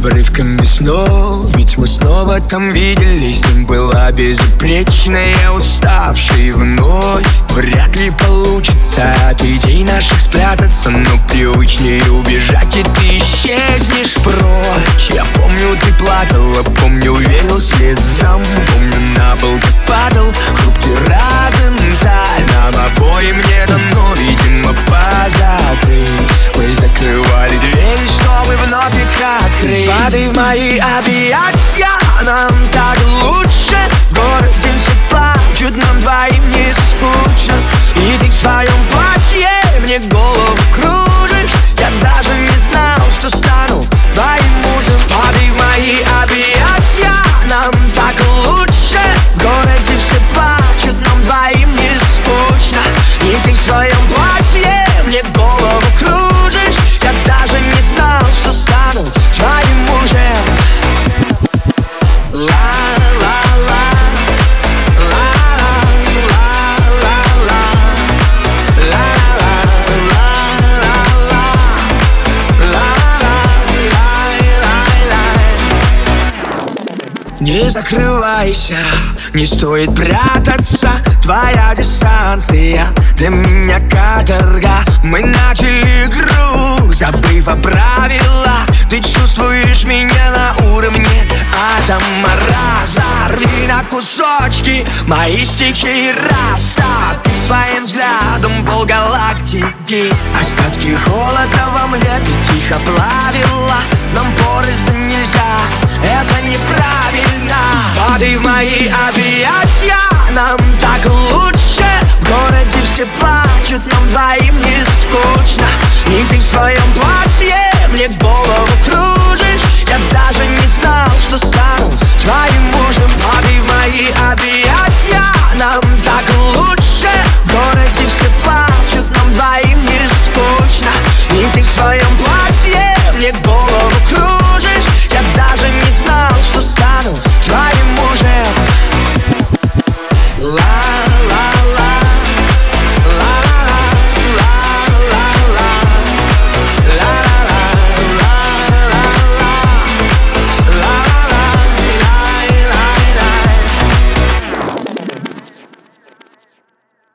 обрывками снов. Ведь мы снова там виделись. Ты была безупречная, уставшей вновь. Вряд ли получится от идей наших спрятаться, но привычнее убежать, и ты исчезнешь прочь. Я помню, ты плакала, помню, верил слезам. Помню, на пол ты падал, хрупкий розенталь. Нам обоим не дано, видимо, позабыть. Мы закрывали двери, чтобы вновь их открыть. Падай в мои объятия, нам так лучше. В городе все плачут, нам двоим не скучно. И ты в своем платье мне голову кружишь. Я даже не знал, что стану твоим мужем. Падай в мои объятия, нам так лучше. В городе все плачут, нам двоим не скучно. И ты в своем платье мне голову кружишь. Я даже не знал, что стану твоим мужем. Не закрывайся, не стоит прятаться. Твоя дистанция для меня каторга. Мы начали игру, забыв о правилах. Ты чувствуешь меня на уровне атома. Разорви на кусочки мои стихи, растопи своим взглядом полгалактики. Остатки холода во мне ты тихо плавила. Нам порознь нельзя, это неправильно. Падай в мои объятия, нам так лучше. В городе все плачут, нам двоим не скучно. И ты в своем платье мне голову